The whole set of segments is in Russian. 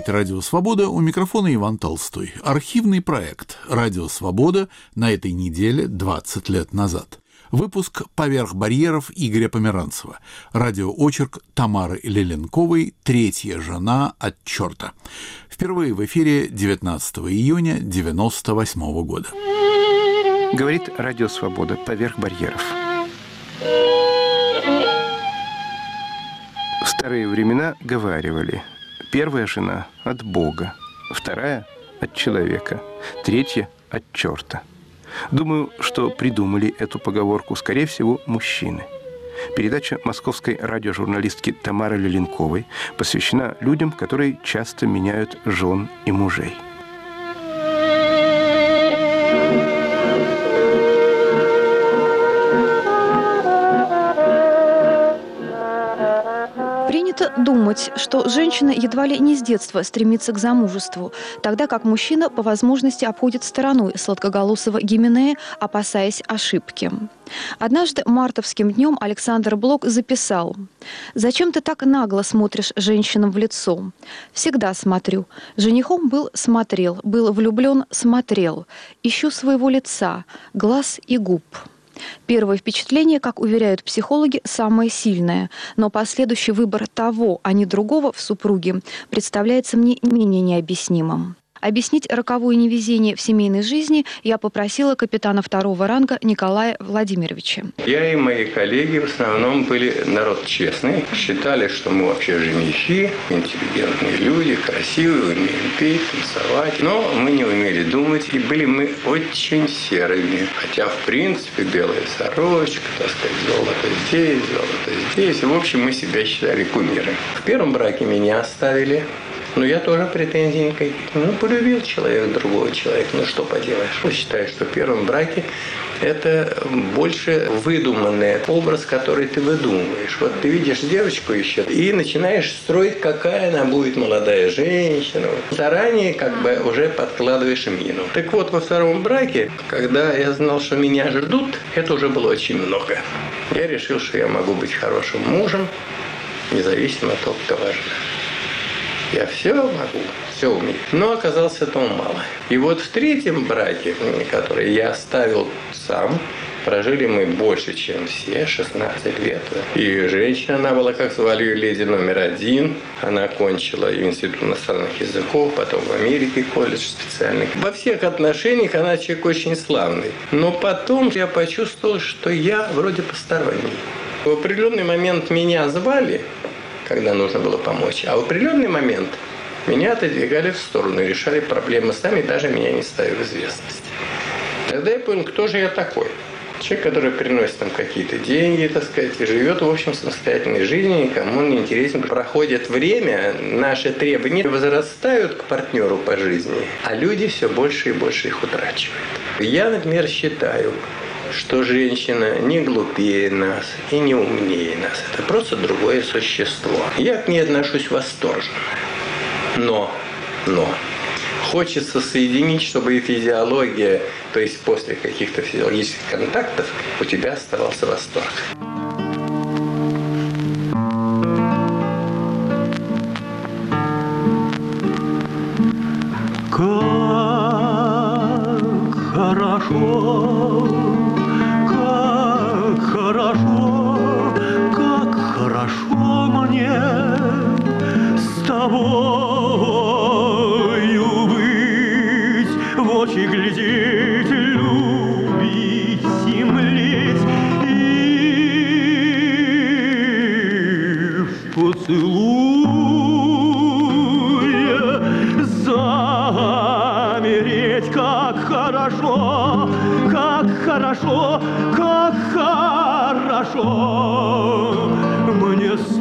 говорит «Радио Свобода», у микрофона Иван Толстой. Архивный проект «Радио Свобода» на этой неделе 20 лет назад. Выпуск «Поверх барьеров» Игоря Померанцева. Радиоочерк Тамары Леленковой «Третья жена от черта». Впервые в эфире 19 июня 1998 года. Говорит «Радио Свобода», «Поверх барьеров». В старые времена говаривали: первая жена от Бога, вторая от человека, третья от черта. Думаю, что придумали эту поговорку, скорее всего, мужчины. Передача московской радиожурналистки Тамары Леленковой посвящена людям, которые часто меняют жен и мужей. Принято думать, что женщина едва ли не с детства стремится к замужеству, тогда как мужчина по возможности обходит стороной сладкоголосого Гименея, опасаясь ошибки. Однажды мартовским днем Александр Блок записал: «Зачем ты так нагло смотришь женщинам в лицо? Всегда смотрю. Женихом был — смотрел, был влюблен — смотрел. Ищу своего лица, глаз и губ». Первое впечатление, как уверяют психологи, самое сильное, но последующий выбор того, а не другого в супруге представляется мне менее необъяснимым. Объяснить роковое невезение в семейной жизни я попросила капитана второго ранга Николая Владимировича. Я и мои коллеги в основном были народ честный. Считали, что мы вообще женихи, интеллигентные люди, красивые, умеем петь, танцевать. Но мы не умели думать, и были мы очень серыми. Хотя, в принципе, белая сорочка, так сказать, золото здесь. В общем, мы себя считали кумирами. В первом браке меня оставили. Но я тоже претензий никаких. Полюбил человек другого человека, что поделаешь. Я считаю, что в первом браке это больше выдуманный образ, который ты выдумываешь. Вот ты видишь девочку еще и начинаешь строить, какая она будет молодая женщина. Заранее уже подкладываешь мину. Так вот, во втором браке, когда я знал, что меня ждут, это уже было очень много. Я решил, что я могу быть хорошим мужем, независимо от того, кто важно. Я все могу, все умею. Но оказалось этого мало. И вот в третьем браке, который я оставил сам, прожили мы больше, чем все, 16 лет. И женщина, она была, как звали ее, леди номер 1. Она окончила институт иностранных языков, потом в Америке колледж специальный. Во всех отношениях она человек очень славный. Но потом я почувствовал, что я вроде посторонний. В определенный момент меня звали, когда нужно было помочь. А в определенный момент меня отодвигали в сторону и решали проблемы сами, даже меня не ставили в известность. Тогда я понял, кто же я такой. Человек, который приносит там какие-то деньги, так сказать, и живет, в общем, самостоятельной жизнью, никому не интересен. Проходит время, наши требования возрастают к партнеру по жизни, а люди все больше и больше их утрачивают. Я, например, считаю, что женщина не глупее нас и не умнее нас. Это просто другое существо. Я к ней отношусь восторженно. Но хочется соединить, чтобы и физиология, то есть после каких-то физиологических контактов, у тебя оставался восторг. Как хорошо, как хорошо мне с тобою быть, в очи глядеть, любить и млеть, и в поцелуе замереть. Как хорошо, как хорошо, как хорошо мне с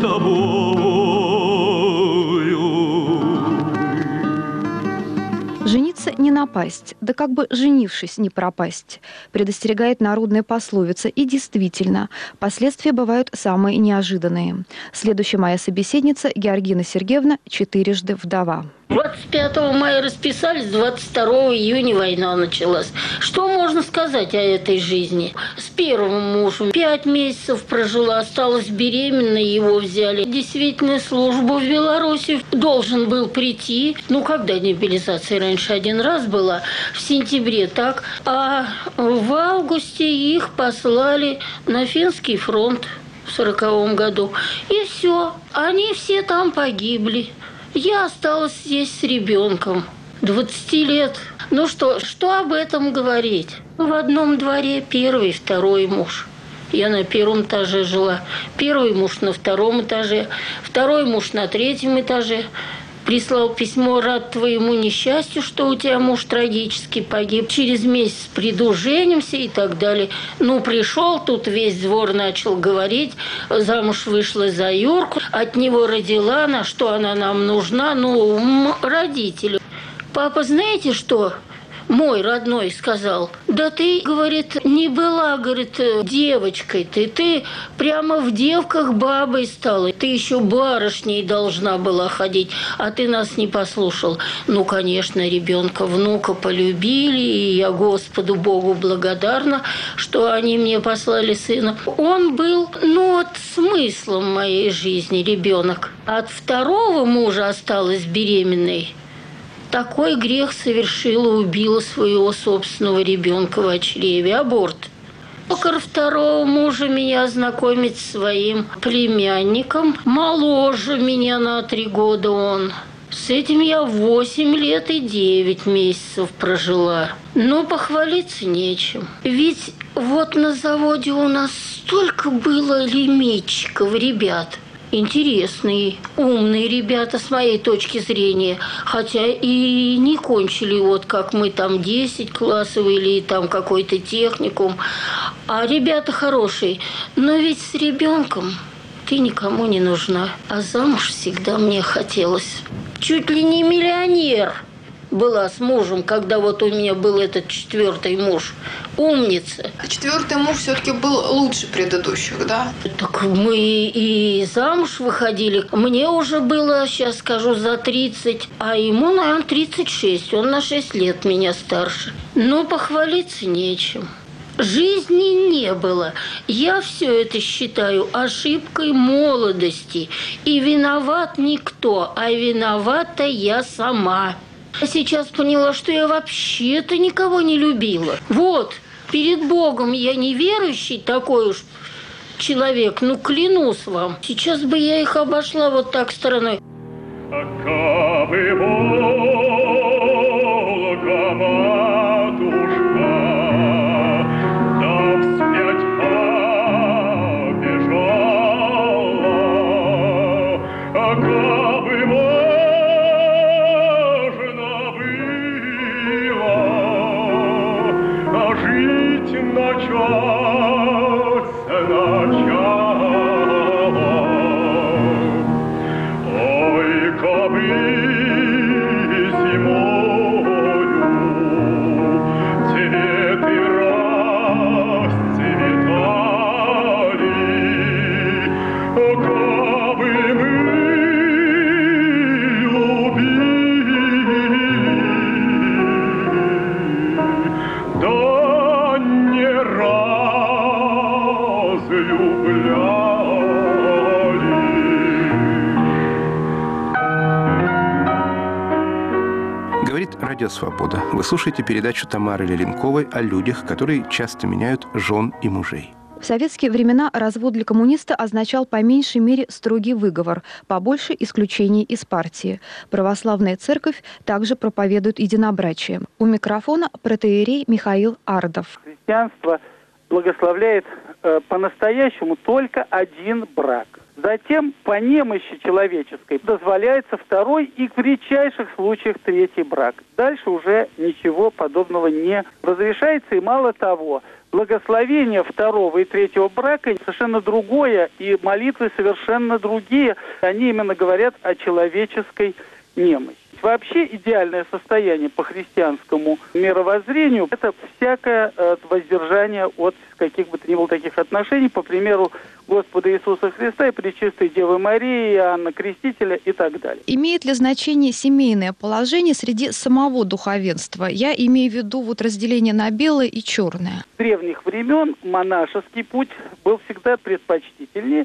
тобою. Жениться не напасть, да как бы женившись не пропасть, предостерегает народная пословица. И действительно, последствия бывают самые неожиданные. Следующая моя собеседница Георгина Сергеевна, четырежды вдова. 25 мая расписались, 22 июня война началась. Что можно сказать о этой жизни? С первым мужем 5 месяцев прожила, осталась беременной, его взяли. Действительно, службу в Беларуси должен был прийти. Когда мобилизация раньше один раз была, в сентябре так. А в августе их послали на Финский фронт в 1940 году. И все, они все там погибли. Я осталась здесь с ребенком, 20 лет. Что об этом говорить? В одном дворе первый, второй муж. Я на первом этаже жила. Первый муж на втором этаже, второй муж на третьем этаже. Прислал письмо: рад твоему несчастью, что у тебя муж трагически погиб. Через месяц приду, женимся и так далее. Пришел, тут весь двор начал говорить. Замуж вышла за Юрку, от него родила, на что она нам нужна? Родители. Папа, знаете что? Мой родной сказал: да ты, говорит, не была, говорит, девочкой ты прямо в девках бабой стала. Ты еще барышней должна была ходить, а ты нас не послушал. Конечно, ребенка, внука полюбили, и я Господу Богу благодарна, что они мне послали сына. Он был, смыслом моей жизни, ребенок. От второго мужа осталась беременной. Такой грех совершила, убила своего собственного ребенка в чреве. Аборт. Токарь второго мужа меня знакомит с своим племянником. Моложе меня на 3 года он. С этим я 8 лет и 9 месяцев прожила. Похвалиться нечем. Ведь на заводе у нас столько было лимитчиков, ребят. Интересные, умные ребята с моей точки зрения, хотя и не кончили, как мы там 10 классов или там какой-то техникум, а ребята хорошие. Но ведь с ребенком ты никому не нужна, а замуж всегда мне хотелось. Чуть ли не миллионер была с мужем, когда у меня был этот 4-й муж. Умница. 4-й муж все-таки был лучше предыдущих, да? Так мы и замуж выходили. Мне уже было, сейчас скажу, за 30, а ему, наверное, 36. Он на 6 лет меня старше. Похвалиться нечем. Жизни не было. Я все это считаю ошибкой молодости. И виноват никто, а виновата я сама. Я сейчас поняла, что я вообще-то никого не любила. Перед Богом я неверующий такой уж человек, клянусь вам. Сейчас бы я их обошла так стороной. Кабы Волга, матушка, да вспять побежала, кабы можно было жить начать сначала. Ой, кабы зимою цветы расцветали, кабы мы любили, да не разлюбляли. Говорит Радио Свобода. Вы слушаете передачу Тамары Леленковой о людях, которые часто меняют жен и мужей. В советские времена развод для коммуниста означал по меньшей мере строгий выговор, побольше исключений из партии. Православная церковь также проповедует единобрачие. У микрофона протоиерей Михаил Ардов. Христианство благословляет по-настоящему только один брак. Затем по немощи человеческой дозволяется 2-й и в редчайших случаях 3-й брак. Дальше уже ничего подобного не разрешается. И мало того, благословение 2-го и 3-го брака совершенно другое, и молитвы совершенно другие. Они именно говорят о человеческой немощи. Вообще идеальное состояние по христианскому мировоззрению – это всякое воздержание от каких бы то ни было таких отношений, по примеру Господа Иисуса Христа и Пречистой Девы Марии, Иоанна Крестителя и так далее. Имеет ли значение семейное положение среди самого духовенства? Я имею в виду вот разделение на белое и черное. С древних времен монашеский путь был всегда предпочтительнее,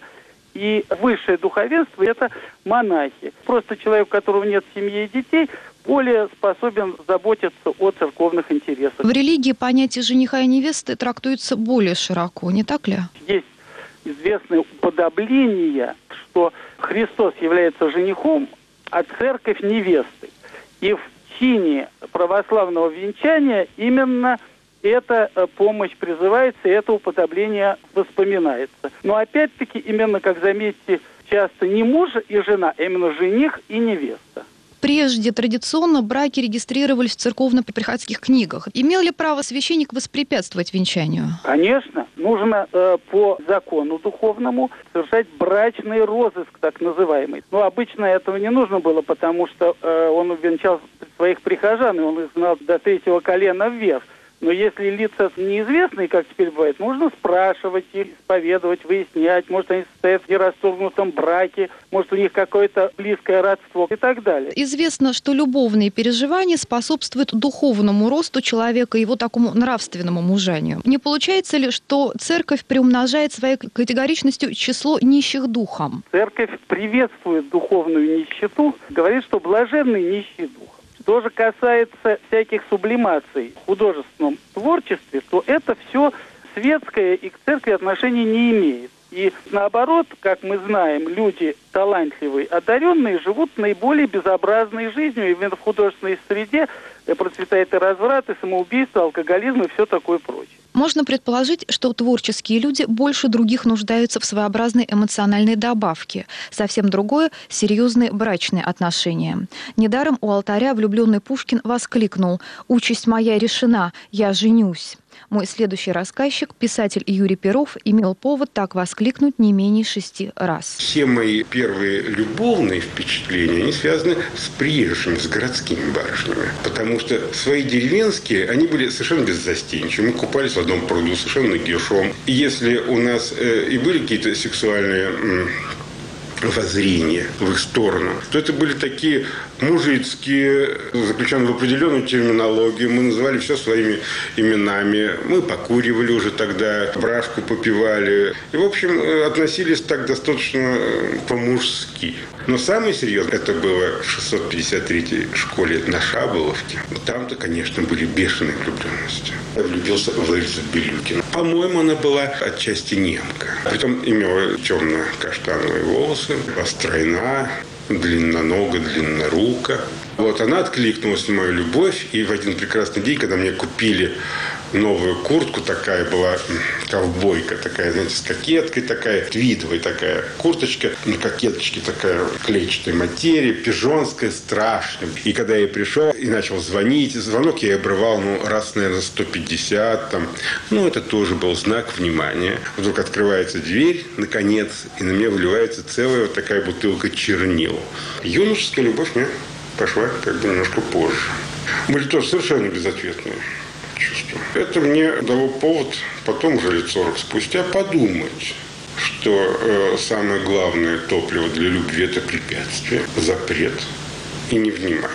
и высшее духовенство – это монахи. Просто человек, у которого нет семьи и детей, более способен заботиться о церковных интересах. В религии понятие жениха и невесты трактуется более широко, не так ли? Есть известное уподобление, что Христос является женихом, а церковь – невестой. И в чине православного венчания именно эта помощь призывается, и это уподобление воспоминается. Но опять-таки, именно, как заметьте, часто не муж и жена, а именно жених и невеста. Прежде традиционно браки регистрировались в церковно-приходских книгах. Имел ли право священник воспрепятствовать венчанию? Конечно. Нужно по закону духовному совершать брачный розыск, так называемый. Но обычно этого не нужно было, потому что он венчал своих прихожан, и он их знал до 3-го колена вверх. Но если лица неизвестные, как теперь бывает, нужно спрашивать их, исповедовать, выяснять. Может, они состоят в нерасторгнутом браке, может, у них какое-то близкое родство и так далее. Известно, что любовные переживания способствуют духовному росту человека и его такому нравственному мужанию. Не получается ли, что церковь приумножает своей категоричностью число нищих духом? Церковь приветствует духовную нищету, говорит, что блаженный нищий дух. Что же касается всяких сублимаций в художественном творчестве, то это все светское и к церкви отношения не имеет. И наоборот, как мы знаем, люди талантливые, одаренные живут наиболее безобразной жизнью. Именно в художественной среде процветает и разврат, и самоубийство, алкоголизм и все такое прочее. Можно предположить, что творческие люди больше других нуждаются в своеобразной эмоциональной добавке. Совсем другое – серьезные брачные отношения. Недаром у алтаря влюбленный Пушкин воскликнул: «Участь моя решена, я женюсь». Мой следующий рассказчик, писатель Юрий Перов, имел повод так воскликнуть не менее 6 раз. Все мои первые любовные впечатления, они связаны с приезжими, с городскими барышнями. Потому что свои деревенские, они были совершенно беззастенчивы. Мы купались в одном пруду, совершенно нагишом. И если у нас и были какие-то сексуальные воззрения в их сторону, то это были такие мужицкие, заключенные в определенную терминологию. Мы называли все своими именами. Мы покуривали уже тогда, брашку попивали. И, в общем, относились так достаточно по-мужски. Но самое серьезное, это было в 653-й школе на Шаболовке. Там-то, конечно, были бешеные влюбленности. Я влюбился в Ларису Белюкину. По-моему, она была отчасти немка. Притом имела темно-каштановые волосы, стройна, длиннонога, длиннорука. Вот она откликнулась на мою любовь, и в один прекрасный день, когда мне купили новую куртку, такая была ковбойка, такая, знаете, с кокеткой такая, твидовая такая курточка, на кокеточке такая клетчатой материи, пижонская, страшная. И когда я пришел и начал звонить, звонок я обрывал, раз, наверное, 150 там. Это тоже был знак внимания. Вдруг открывается дверь, наконец, и на меня выливается целая вот такая бутылка чернил. Юношеская любовь мне пошла как бы немножко позже. Были тоже совершенно безответные чувства. Это мне дало повод потом, уже лет 40 спустя, подумать, что самое главное топливо для любви – это препятствие, запрет и невнимание.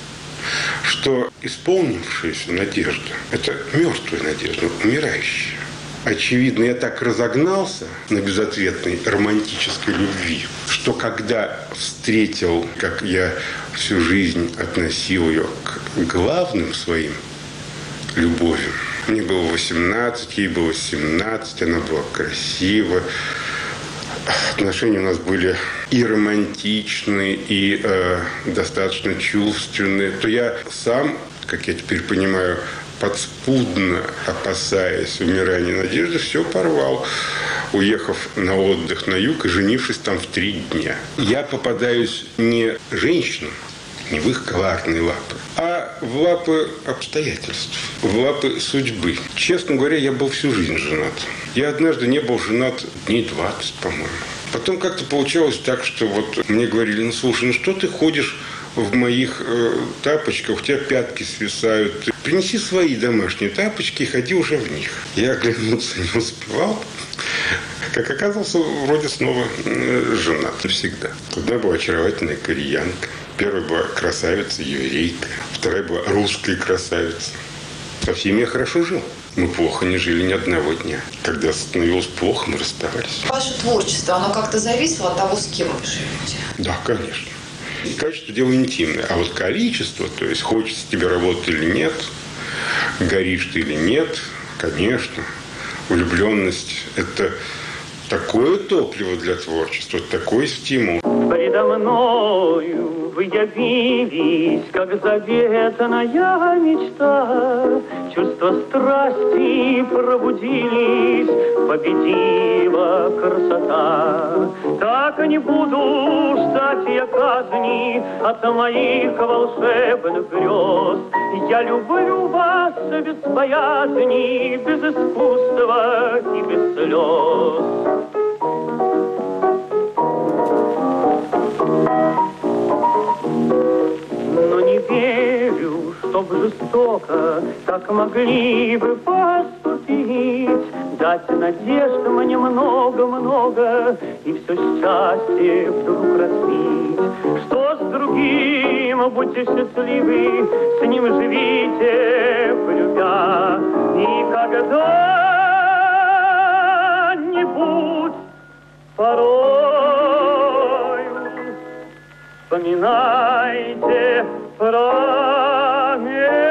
Что исполнившаяся надежда – это мертвая надежда, умирающая. Очевидно, я так разогнался на безответной романтической любви, что когда встретил, как я всю жизнь относил ее к главным своим любовью. Мне было 18, ей было 17, она была красива. Отношения у нас были и романтичные, и достаточно чувственные. То я сам, как я теперь понимаю, подспудно, опасаясь умирания надежды, все порвал, уехав на отдых на юг и женившись там в 3 дня. Я попадаюсь не женщинам, не в их коварные лапы, а в лапы обстоятельств, в лапы судьбы. Честно говоря, я был всю жизнь женат. Я однажды не был женат дней 20, по-моему. Потом как-то получалось так, что вот мне говорили: слушай, что ты ходишь в моих тапочках у тебя пятки свисают. Принеси свои домашние тапочки и ходи уже в них. Я оглянуться не успевал. Как оказался, вроде снова женат навсегда. Одна была очаровательная кореянка. Первая была красавица-еврейка. Вторая была русская красавица. Со всеми я хорошо жил. Мы плохо не жили ни одного дня. Когда становилось плохо, мы расставались. Ваше творчество, оно как-то зависело от того, с кем вы живете? Да, конечно. Качество – дело интимное. А вот количество, то есть хочется тебе работать или нет, горишь ты или нет, конечно. Влюбленность – это такое топливо для творчества, такой стимул. Предо мною вы явились, как заветная мечта. Чувства страсти пробудились, победила красота. Так не буду ждать я казни от моих волшебных грез. Я люблю вас без боязни, без искусства и без слез. Но не верю, чтоб жестоко так могли вы поступить. Дать надежд мне много-много и все счастье вдруг разбить. Что с другим, будьте счастливы, с ним живите, полюбя. И когда-нибудь порою вспоминайте про меня.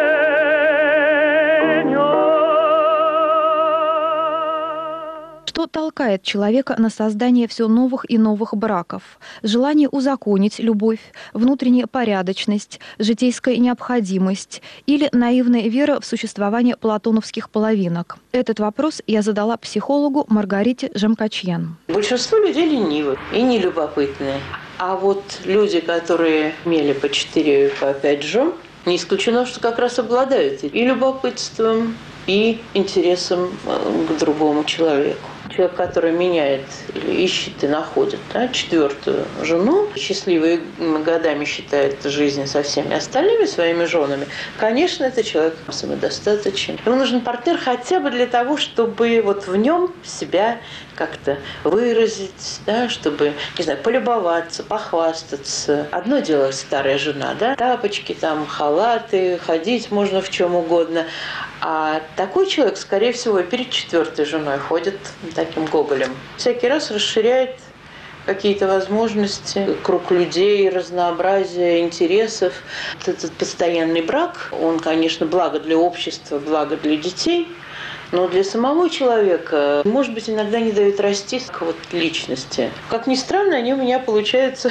Что толкает человека на создание все новых и новых браков? Желание узаконить любовь, внутренняя порядочность, житейская необходимость или наивная вера в существование платоновских половинок? Этот вопрос я задала психологу Маргарите Жемкачьян. Большинство людей ленивы и нелюбопытные. А вот люди, которые имели по 4, по 5 жен, не исключено, что как раз обладают и любопытством, и интересом к другому человеку. Человек, который меняет или ищет и находит 4-ю жену, счастливые годами считает жизнь со всеми остальными своими женами, конечно, это человек самодостаточен. Ему нужен партнер хотя бы для того, чтобы вот в нем себя как-то выразить, чтобы, не знаю, полюбоваться, похвастаться. Одно дело старая жена, тапочки, халаты, ходить можно в чем угодно. А такой человек, скорее всего, перед 4-й женой ходит таким гоголем. Всякий раз расширяет какие-то возможности, круг людей, разнообразие интересов. Этот постоянный брак, он, конечно, благо для общества, благо для детей, но для самого человека, может быть, иногда не дает расти как личности. Как ни странно, они у меня получаются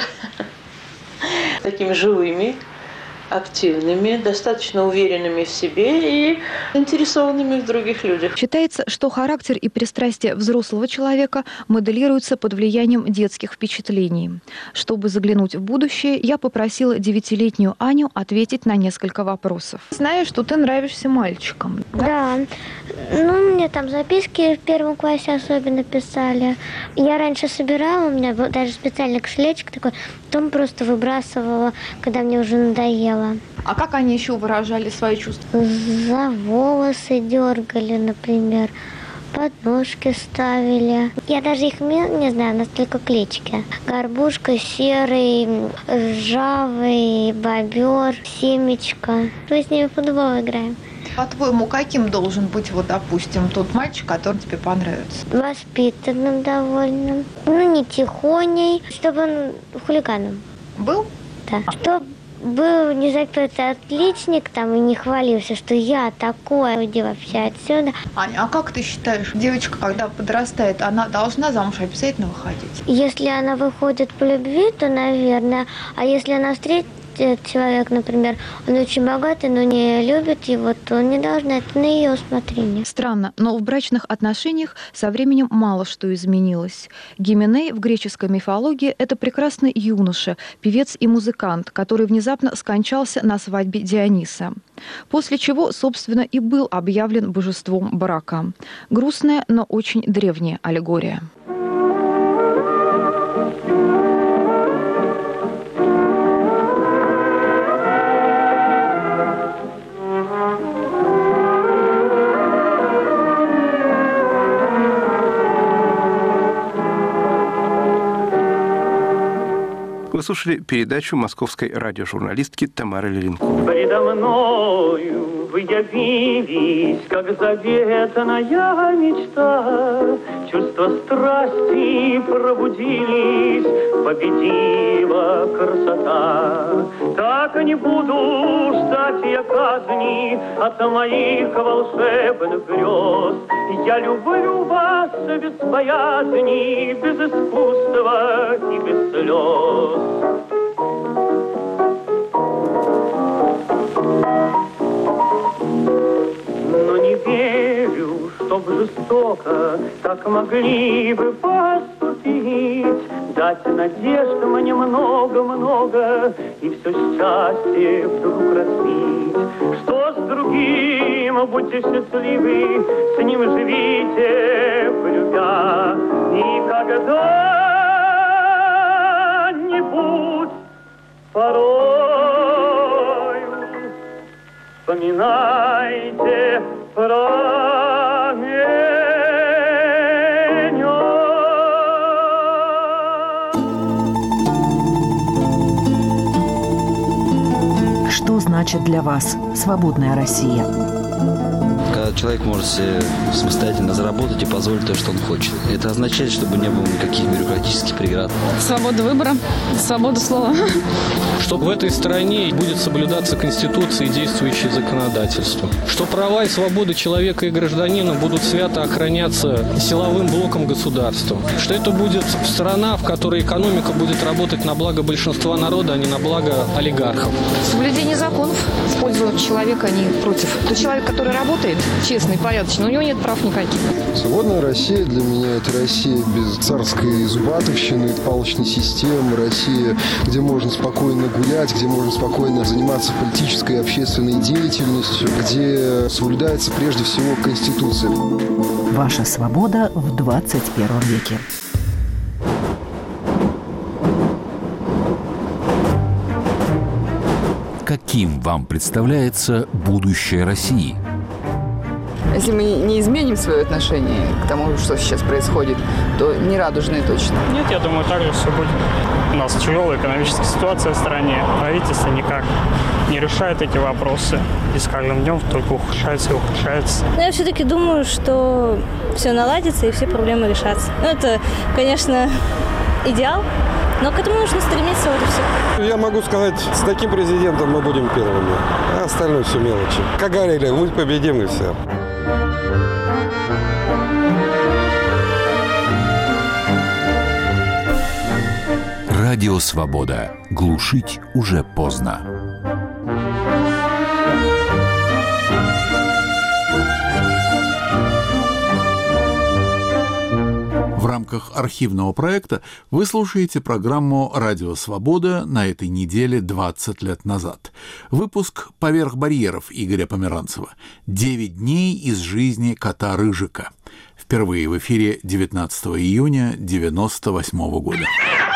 такими живыми, активными, достаточно уверенными в себе и заинтересованными в других людях. Считается, что характер и пристрастия взрослого человека моделируются под влиянием детских впечатлений. Чтобы заглянуть в будущее, я попросила 9-летнюю Аню ответить на несколько вопросов. Знаю, что ты нравишься мальчикам. Да. Мне там записки в 1 классе особенно писали. Я раньше собирала, у меня был даже специальный кошелечек такой, потом просто выбрасывала, когда мне уже надоело. А как они еще выражали свои чувства? За волосы дергали, например, подножки ставили. Я даже их не знаю, настолько клички. Горбушка, серый, ржавый, бобер, семечко. Мы с ними в футбол играем. По-твоему, каким должен быть, допустим, тот мальчик, который тебе понравится? Воспитанным довольно. Не тихоней, чтобы он хулиганом. Был? Да. Чтобы был не за какой-то отличник и не хвалился, что я такой, иди вообще отсюда. Аня, а как ты считаешь, девочка, когда подрастает, она должна замуж обязательно выходить? Если она выходит по любви, то, наверное. А если она встретит человек, например, он очень богатый, но не любит его, то он не должна, это на ее усмотрение. Странно, но в брачных отношениях со временем мало что изменилось. Гименей в греческой мифологии – это прекрасный юноша, певец и музыкант, который внезапно скончался на свадьбе Диониса. После чего, собственно, и был объявлен божеством брака. Грустная, но очень древняя аллегория. слушали передачу московской радиожурналистки Тамары Леренковой. Предо мною вы явились, как заветная мечта. Чувства страсти пробудились, победила красота. Так не буду ждать я казни от моих волшебных грез. Я люблю вас без боязни, без искусства и без слез. Но не верю, чтоб жестоко так могли вы поступить. Дать надежд мне много-много и все счастье вдруг разбить. Что с другим, будьте счастливы, с ним живите, полюбя. И когда-нибудь порой вспоминайте про меня. Что значит для вас свободная Россия? Когда человек может себе самостоятельно заработать и позволить то, что он хочет. Это означает, чтобы не было никаких бюрократических преград. Свобода выбора, свобода слова. Что в этой стране будет соблюдаться Конституция и действующее законодательство. Что права и свободы человека и гражданина будут свято охраняться силовым блоком государства. Что это будет страна, в которой экономика будет работать на благо большинства народа, а не на благо олигархов. Соблюдение законов в пользу человека, а не против. Тот человек, который работает, честный, порядочный, у него нет прав никаких. Свободная Россия для меня – это Россия без царской зубатовщины, палочной системы, Россия, где можно спокойно гулять, где можно спокойно заниматься политической и общественной деятельностью, где соблюдается прежде всего Конституция. Ваша свобода в 21 веке. Каким вам представляется будущее России? Если мы не изменим свое отношение к тому, что сейчас происходит, то не радужные точно. Нет, я думаю, так же все будет. У нас тяжелая экономическая ситуация в стране. Правительство никак не решает эти вопросы. И с каждым днем только ухудшается и ухудшается. Но я все-таки думаю, что все наладится и все проблемы решатся. Ну, это, конечно, идеал, но к этому нужно стремиться, вот и все. Я могу сказать, с таким президентом мы будем первыми, а остальное все мелочи. Как говорили, мы победим и все. Радио «Свобода». Глушить уже поздно. В рамках архивного проекта вы слушаете программу «Радио Свобода» на этой неделе 20 лет назад. Выпуск «Поверх барьеров» Игоря Померанцева. 9 дней из жизни кота Рыжика. Впервые в эфире 19 июня 1998 года.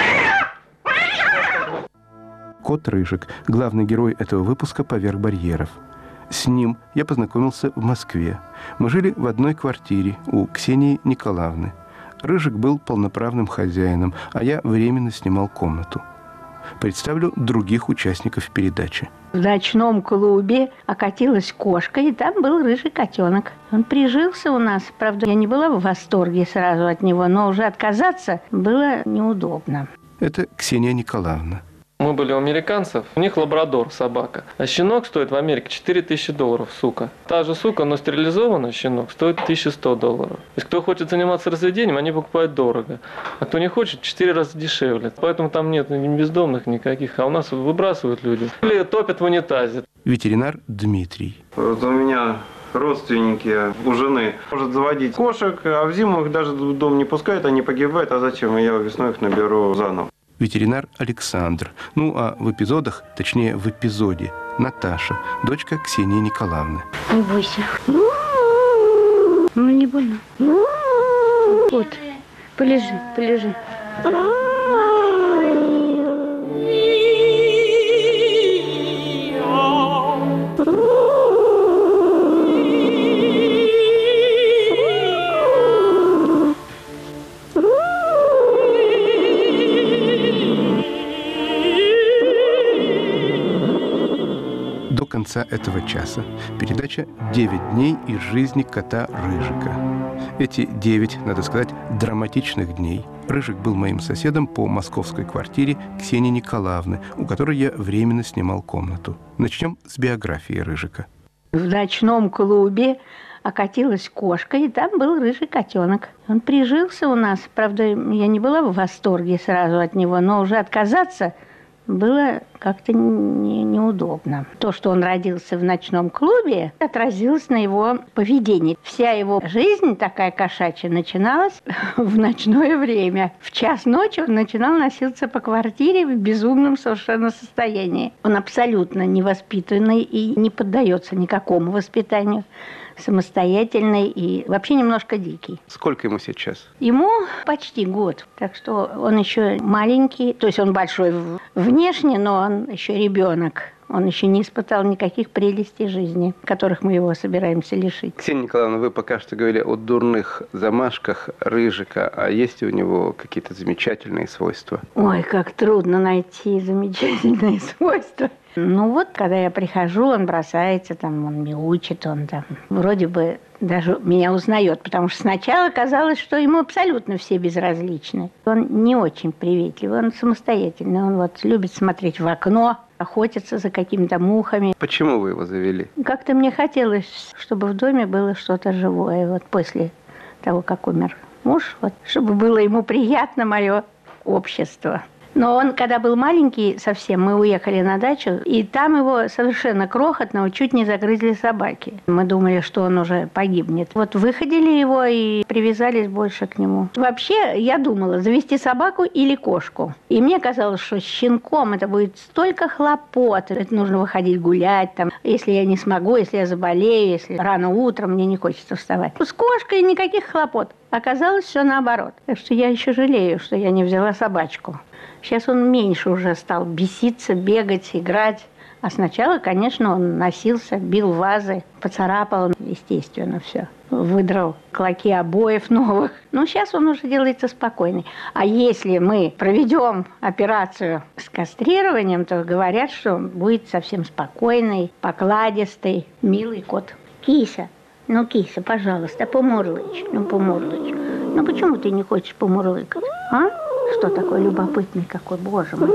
Кот Рыжик – главный герой этого выпуска «Поверх барьеров». С ним я познакомился в Москве. Мы жили в одной квартире у Ксении Николаевны. Рыжик был полноправным хозяином, а я временно снимал комнату. Представлю других участников передачи. В ночном клубе окатилась кошка, и там был рыжий котенок. Он прижился у нас. Правда, я не была в восторге сразу от него, но уже отказаться было неудобно. Это Ксения Николаевна. Мы были у американцев, у них лабрадор, собака. А щенок стоит в Америке $4000, сука. Та же сука, но стерилизованный щенок стоит $1100. То есть кто хочет заниматься разведением, они покупают дорого. А кто не хочет, 4 раза дешевле. Поэтому там нет ни бездомных никаких, а у нас выбрасывают люди. Или топят в унитазе. Ветеринар Дмитрий. Вот у меня родственники у жены может заводить кошек, а в зиму их даже в дом не пускают, они погибают. А зачем? Я весной их наберу заново. Ветеринар Александр. Ну, а в эпизодах, точнее в эпизоде, Наташа, дочка Ксении Николаевны. Не бойся. Ну, не больно. Вот, полежи, полежи. конца этого часа передача «9 дней из жизни кота Рыжика». Эти 9, надо сказать, драматичных дней Рыжик был моим соседом по московской квартире Ксении Николаевны, у которой я временно снимал комнату. Начнем с биографии Рыжика. В ночном клубе окатилась кошка, и там был рыжий котенок. Он прижился у нас. Правда, я не была в восторге сразу от него, но уже отказаться было как-то неудобно. То, что он родился в ночном клубе, отразилось на его поведении. Вся его жизнь, такая кошачья, начиналась в ночное время. В час ночи он начинал носиться по квартире в безумном совершенно состоянии. Он абсолютно невоспитанный и не поддается никакому воспитанию. Самостоятельный и вообще немножко дикий. Сколько ему сейчас? Ему почти год, так что он еще маленький, то есть он большой внешне, но он еще ребенок. Он еще не испытал никаких прелестей жизни, которых мы его собираемся лишить. Ксения Николаевна, вы пока что говорили о дурных замашках Рыжика, а есть у него какие-то замечательные свойства? Ой, как трудно найти замечательные свойства. Ну вот, когда я прихожу, он бросается, там, он мяучит, он там вроде бы даже меня узнает, потому что сначала казалось, что ему абсолютно все безразличны. Он не очень приветливый, он самостоятельный, он вот любит смотреть в окно, охотиться за какими-то мухами. Почему вы его завели? Как-то мне хотелось, чтобы в доме было что-то живое, вот после того, как умер муж, вот, чтобы было ему приятно мое общество. Но он, когда был маленький совсем, мы уехали на дачу, и там его совершенно крохотного чуть не загрызли собаки. Мы думали, что он уже погибнет. Вот выходили его и привязались больше к нему. Вообще, я думала, завести собаку или кошку. И мне казалось, что с щенком это будет столько хлопот. Это нужно выходить гулять, там, если я не смогу, если я заболею, если рано утром, мне не хочется вставать. С кошкой никаких хлопот. Оказалось, все наоборот. Так что я еще жалею, что я не взяла собачку. Сейчас он меньше уже стал беситься, бегать, играть. А сначала, конечно, он носился, бил вазы, поцарапал, естественно, все. Выдрал клоки обоев новых. Но сейчас он уже делается спокойный. А если мы проведем операцию с кастрированием, то говорят, что он будет совсем спокойный, покладистый, милый кот. Кися, ну, Кися, пожалуйста, помурлычь. Ну, помурлычь. Ну, почему ты не хочешь помурлыкать, а? Что такой любопытный какой, боже мой.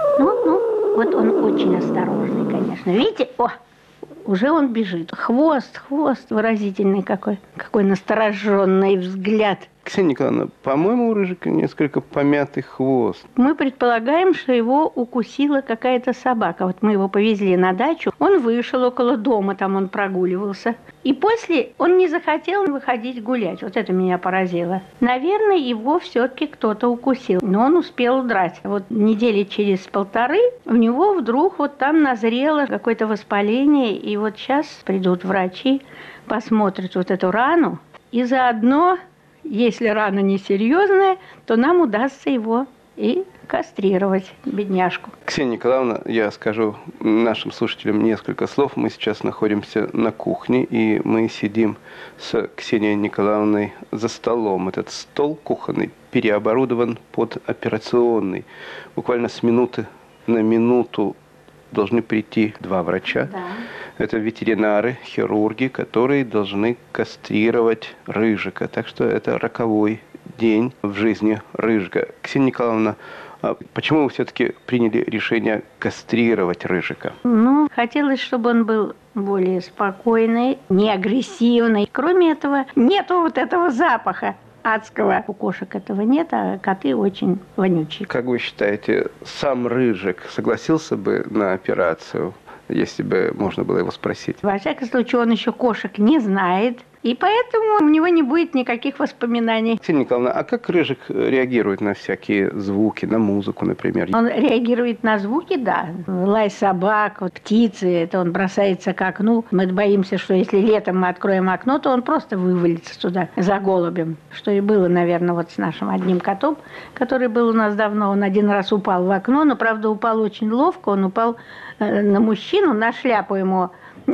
Ну, вот он очень осторожный, конечно. Видите? О, уже он бежит. Хвост выразительный какой. Какой настороженный взгляд. Ксения Николаевна, по-моему, у Рыжика несколько помятый хвост. Мы предполагаем, что его укусила какая-то собака. Вот мы его повезли на дачу. Он вышел около дома, там он прогуливался. И после он не захотел выходить гулять. Вот это меня поразило. Наверное, его все-таки кто-то укусил. Но он успел удрать. Вот недели через 1.5 у него вдруг вот там назрело какое-то воспаление. И вот сейчас придут врачи, посмотрят вот эту рану. И заодно, если рана несерьезная, то нам удастся его и кастрировать, бедняжку. Ксения Николаевна, я скажу нашим слушателям несколько слов. Мы сейчас находимся на кухне, и мы сидим с Ксенией Николаевной за столом. Этот стол кухонный переоборудован под операционный. Буквально с минуты на минуту должны прийти 2 врача. Да. Это ветеринары, хирурги, которые должны кастрировать Рыжика. Так что это роковой день в жизни Рыжика. Ксения Николаевна, а почему вы все-таки приняли решение кастрировать Рыжика? Ну, хотелось, чтобы он был более спокойный, не агрессивный. Кроме этого, нету вот этого запаха адского. У кошек этого нет, а коты очень вонючие. Как вы считаете, сам Рыжик согласился бы на операцию, если бы можно было его спросить? Во всяком случае, он еще кошек не знает. И поэтому у него не будет никаких воспоминаний. Ксения Николаевна, а как Рыжик реагирует на всякие звуки, на музыку, например? Он реагирует на звуки, да. Лай собак, вот птицы, это он бросается к окну. Мы боимся, что если летом мы откроем окно, то он просто вывалится туда за голубем. Что и было, наверное, вот с нашим одним котом, который был у нас давно. Он один раз упал в окно, но, правда, упал очень ловко. Он упал на мужчину, на шляпу ему.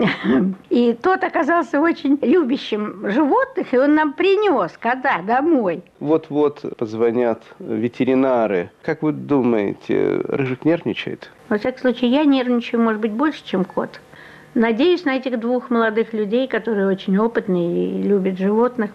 И тот оказался очень любящим животных, и он нам принес кота домой. Вот-вот позвонят ветеринары. Как вы думаете, Рыжик нервничает? Во всяком случае, я нервничаю, может быть, больше, чем кот. Надеюсь на этих двух молодых людей, которые очень опытные и любят животных.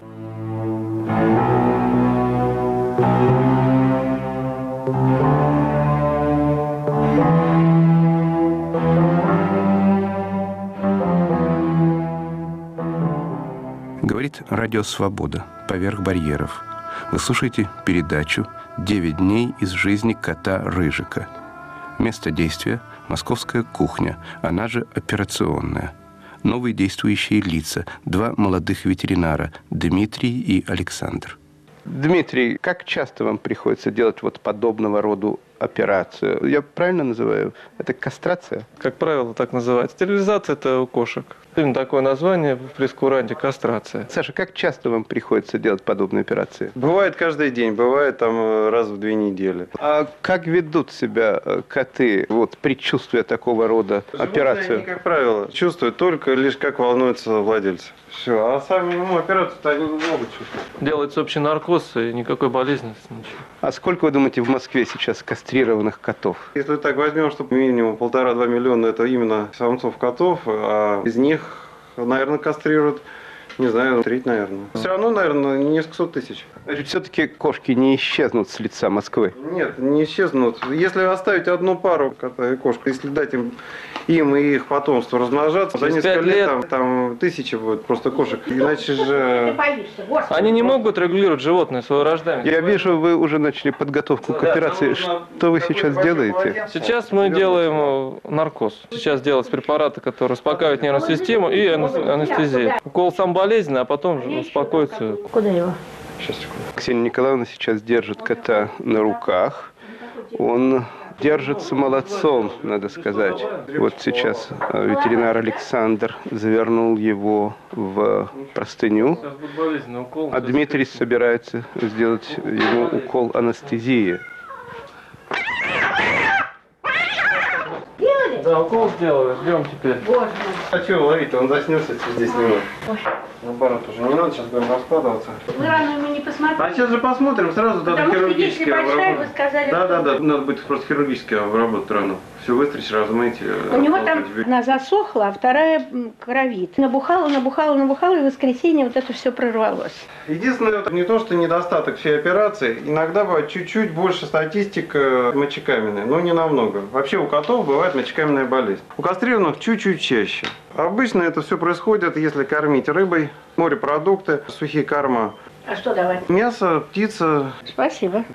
Говорит Радио Свобода. Поверх барьеров. Вы слушаете передачу «9 дней из жизни кота Рыжика». Место действия – московская кухня, она же операционная. Новые действующие лица – 2 молодых ветеринара – Дмитрий и Александр. Дмитрий, как часто вам приходится делать вот подобного рода операцию? Я правильно называю? Это кастрация? Как правило, так называется. Стерилизация – это у кошек. Именно такое название в прейскуранте – кастрация. Саша, как часто вам приходится делать подобные операции? Бывает каждый день, бывает там раз в 2 недели. А как ведут себя коты, вот, предчувствуя такого рода операцию? Они, как правило, чувствуют только лишь как волнуются владельцы. Все, а сами операцию-то они не могут чувствовать. Делается общий наркоз и никакой болезненности, ничего. А сколько, вы думаете, в Москве сейчас кастрированных котов? Если так возьмем, что минимум 1,5-2 миллиона, это именно самцов котов, а из них, наверное, кастрируют, не знаю, треть, наверное. Все равно, наверное, несколько сот тысяч. Значит, все-таки кошки не исчезнут с лица Москвы? Нет, не исчезнут. Если оставить одну пару кота и кошек, если дать им и их потомство размножаться, за несколько лет там тысячи будет просто кошек. Иначе же... Они не могут регулировать животное свое рождение. Я вижу, вы уже начали подготовку к операции. Что вы сейчас делаете? Сейчас мы делаем наркоз. Сейчас делаются препараты, которые успокаивают нервную систему, и анестезия. Укол сам болезненный, а потом успокоится. Куда его? Сейчас, секунду. Ксения Николаевна сейчас держит кота на руках. Он держится молодцом, надо сказать. Вот сейчас ветеринар Александр завернул его в простыню, а Дмитрий собирается сделать ему укол анестезии. Да, укол сделали, ждем теперь. А что ловить-то? Он заснется здесь немного. Наоборот, уже не надо, сейчас будем раскладываться. Вы рану ему не посмотрите. А сейчас же посмотрим, сразу надо хирургически обработать. Да, надо будет просто хирургически обработать рану. Все выстричь, размыть. У него там одна засохла, а вторая кровит. Набухала, и в воскресенье вот это все прорвалось. Единственное, не то, что недостаток всей операции, иногда бывает чуть-чуть больше статистика мочекаменная, но не намного. Вообще у котов бывает мочекаменная болезнь. У кастрированных чуть-чуть чаще. Обычно это все происходит, если кормить рыбой, морепродукты, сухие корма. А что давать? Мясо, птица. Спасибо.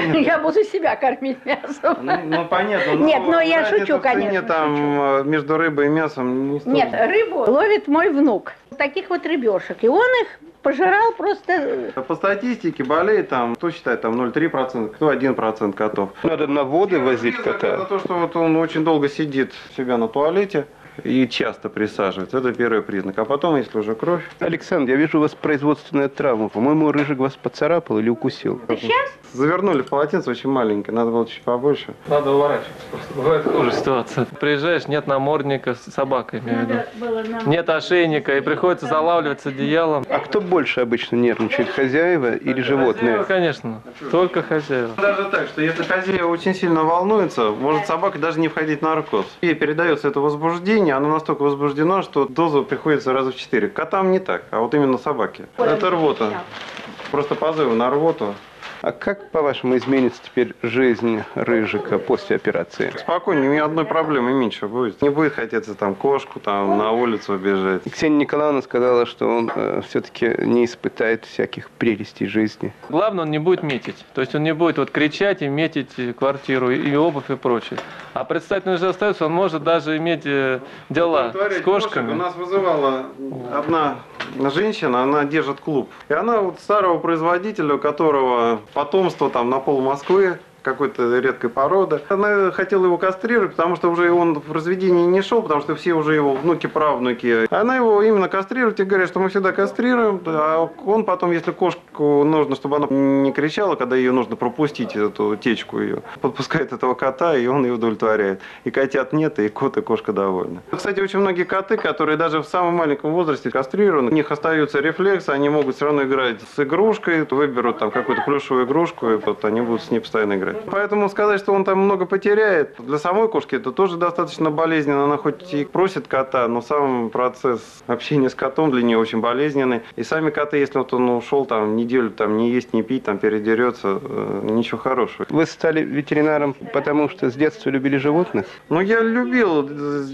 Я буду себя кормить мясом. Ну понятно. Нет, но я шучу, конечно. Там между рыбой и мясом не стоит. Нет, рыбу ловит мой внук. Таких вот рыбешек. И он их пожирал просто... По статистике болеет там, кто считает, там 0,3%, кто 1% котов. Надо на воды возить кота. Это то, что вот он очень долго сидит у себя на туалете и часто присаживается. Это первый признак. А потом, если уже кровь... Александр, я вижу, у вас производственная травма. По-моему, Рыжик вас поцарапал или укусил. Сейчас? Завернули в полотенце очень маленькое, надо было чуть побольше. Надо уворачиваться просто. Бывает хуже ситуация. Приезжаешь, нет намордника с собакой, имею в виду. Нет ошейника, и приходится залавливать с одеялом. А кто больше обычно нервничает, хозяева или животные? Конечно, только хозяева. Даже так, что если хозяева очень сильно волнуется, может собака даже не входить в наркоз. Ей передается это возбуждение, оно настолько возбуждено, что доза приходится раза в 4. Котам не так, а вот именно собаке. Это рвота. Просто позывы на рвоту. А как, по-вашему, изменится теперь жизнь Рыжика после операции? Спокойнее, ни одной проблемы меньше будет. Не будет хотеться там кошку там на улицу убежать. Ксения Николаевна сказала, что он все-таки не испытает всяких прелестей жизни. Главное, он не будет метить. То есть он не будет вот кричать и метить квартиру, и обувь, и прочее. А предстательный же остается, он может даже иметь дела с кошками. У нас вызывала одна женщина, она держит клуб. И она вот старого производителя, у которого потомство там на пол Москвы, какой-то редкой породы. Она хотела его кастрировать, потому что уже он в разведении не шел, потому что все уже его внуки-правнуки. Она его именно кастрирует и говорит, что мы всегда кастрируем, а он потом, если кошка собачку нужно, чтобы она не кричала, когда ее нужно пропустить, эту течку ее. Подпускает этого кота, и он ее удовлетворяет. И котят нет, и кот, и кошка довольны. Кстати, очень многие коты, которые даже в самом маленьком возрасте кастрированы, у них остаются рефлексы, они могут все равно играть с игрушкой, выберут там какую-то плюшевую игрушку, и вот они будут с ней постоянно играть. Поэтому сказать, что он там много потеряет, для самой кошки это тоже достаточно болезненно. Она хоть и просит кота, но сам процесс общения с котом для нее очень болезненный. И сами коты, если вот он ушел там неделю, там не есть, не пить, там передерется, ничего хорошего. Вы стали ветеринаром, потому что с детства любили животных? Ну, я любил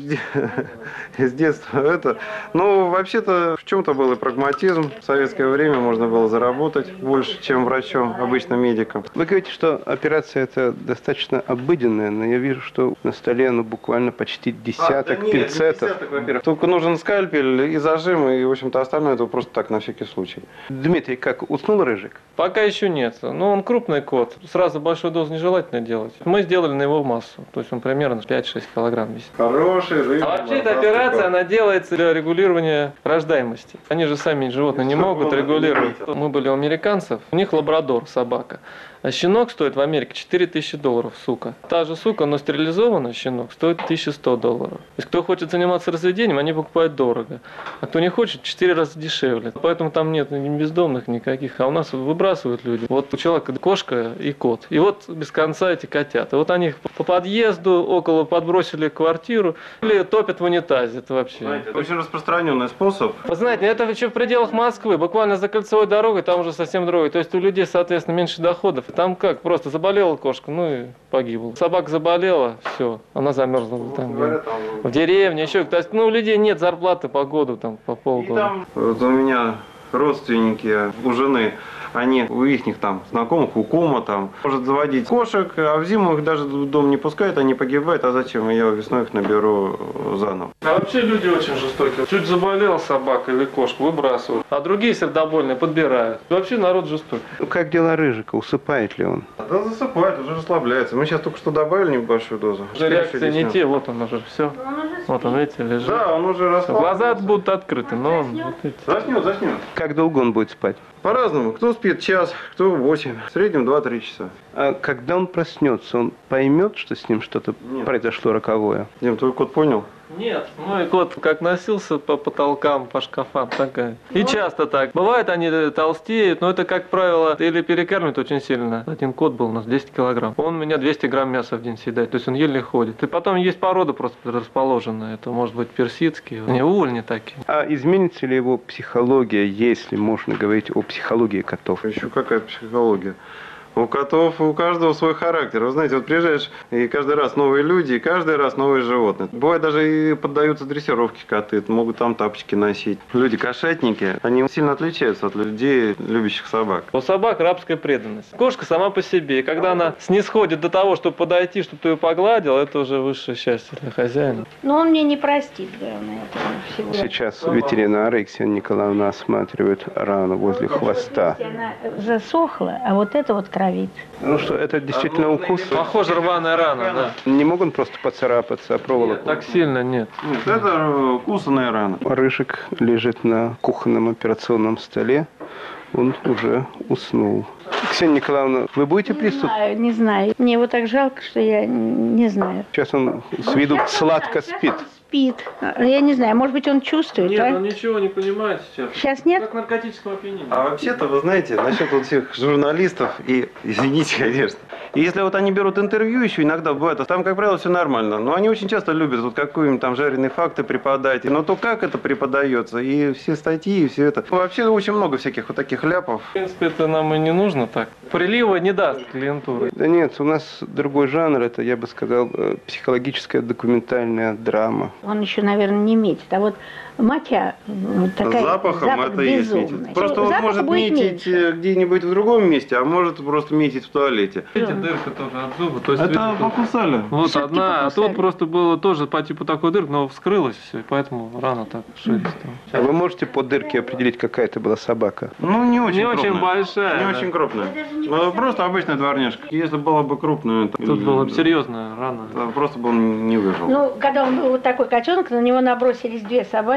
с детства это. Но вообще-то в чем-то был и прагматизм. В советское время можно было заработать больше, чем врачом, обычно медиком. Вы говорите, что операция это достаточно обыденная, но я вижу, что на столе буквально почти десяток пинцетов. Во-первых. Только нужен скальпель и зажим, и, в общем-то, остальное это просто так, на всякий случай. Дмитрий, как, уснул Рыжик? Пока еще нет. Но он крупный кот. Сразу большую дозу нежелательно делать. Мы сделали на его массу. То есть он примерно 5-6 килограмм весит. Хороший рыбный. А вообще эта операция, она делается для регулирования рождаемости. Они же сами животные не могут регулировать. Мы были у американцев. У них лабрадор, собака. А щенок стоит в Америке $4000, сука. Та же сука, но стерилизованный щенок стоит $1100. То есть кто хочет заниматься разведением, они покупают дорого. А кто не хочет, в 4 раза дешевле. Поэтому там нет ни бездомных никаких. А у нас выбрасывают люди. Вот у человека кошка и кот. И вот без конца эти котята. Вот они по подъезду около подбросили квартиру или топят в унитазе. Это вообще... Знаете, это очень распространенный способ. Вы знаете, это еще в пределах Москвы. Буквально за кольцевой дорогой там уже совсем другое. То есть у людей, соответственно, меньше доходов. Там как, просто заболела кошка, ну и погибла. Собака заболела, все, она замерзла там, в деревне, еще. То есть, ну, у людей нет зарплаты по году, там, по полгода. Вот у меня родственники у жены, они у их там знакомых, у кума там, может заводить кошек, а в зиму их даже в дом не пускают, они погибают, а зачем? Я весной их наберу заново. А вообще люди очень жестокие. Чуть заболела собака или кошка, выбрасывают, а другие сердобольные подбирают. Вообще народ жестокий. Ну, как дела Рыжика? Усыпает ли он? Да засыпает, уже расслабляется. Мы сейчас только что добавили небольшую дозу. Уже реакции не те, вот он уже все. Вот он, видите, лежит. Да, он уже расслабляется. Глаза будут открыты, но он... Заснет. Как долго он будет спать? По-разному. Кто спит час, кто 8. В среднем 2-3 часа. А когда он проснется, он поймет, что с ним что-то произошло роковое? Дим, твой кот понял? Нет, мой кот как носился по потолкам, по шкафам, так и часто так. Бывает, они толстеют, но это, как правило, или перекармливают очень сильно. Один кот был у нас 10 килограмм. Он у меня 200 грамм мяса в день съедает, то есть он еле ходит. И потом есть породы просто расположенные. Это может быть персидские, они увольни такие. А изменится ли его психология, если можно говорить о психологии котов? Еще какая психология? У котов, у каждого свой характер. Вы знаете, вот приезжаешь, и каждый раз новые люди, и каждый раз новые животные. Бывает, даже и поддаются дрессировке коты, могут там тапочки носить. Люди-кошатники, они сильно отличаются от людей, любящих собак. У собак рабская преданность. Кошка сама по себе, и когда она снисходит до того, чтобы подойти, чтобы ты ее погладил, это уже высшее счастье для хозяина. Но он мне не простит, главное, этого всего. Сейчас ветеринары и Ксения Николаевна осматривают рану возле хвоста. Она засохла, а вот это вот кровит. Ну что, это действительно укус? Похоже, рваная рана, да. Не могут просто поцарапаться, а проволоку? Нет, так сильно нет. Нет, это кусаная рана. Рыжик лежит на кухонном операционном столе. Он уже уснул. Ксения Николаевна, вы будете присутствовать? Не знаю. Мне его так жалко, что я не знаю. Сейчас он с виду сладко спит. Спит. Я не знаю, может быть, он чувствует, Нет, а? он ничего не понимает сейчас. Сейчас нет? Как наркотического опьянения. А вообще-то, вы знаете, насчет вот всех журналистов, и, извините, конечно, и если вот они берут интервью еще, иногда бывает, там, как правило, все нормально, но они очень часто любят вот какие-нибудь там жареные факты преподать, но то, как это преподается, и все статьи, и все это. Вообще очень много всяких вот таких ляпов. В принципе, это нам и не нужно так. Прилива не даст клиентуры. Да нет, у нас другой жанр, это, я бы сказал, психологическая документальная драма. Он еще, наверное, не метит. А вот моча такая, запахом запах это и есть метит. Просто он может метить где-нибудь в другом месте, а может просто метить в туалете. Видите, дырка тоже от зуба. То есть, это покусали. Вот все-таки одна, покусали. А тут просто было тоже по типу такой дырки, но вскрылась все, и поэтому рана так шире стала. А вы можете по дырке определить, какая это была собака? Ну, не очень крупная. очень большая. Не да. очень крупная. Ну, просто обычная дворняжка. Если была бы крупная... Тут была бы серьезная рана. Просто бы он не выжил. Ну, когда он был вот такой котенок, на него набросились две собаки.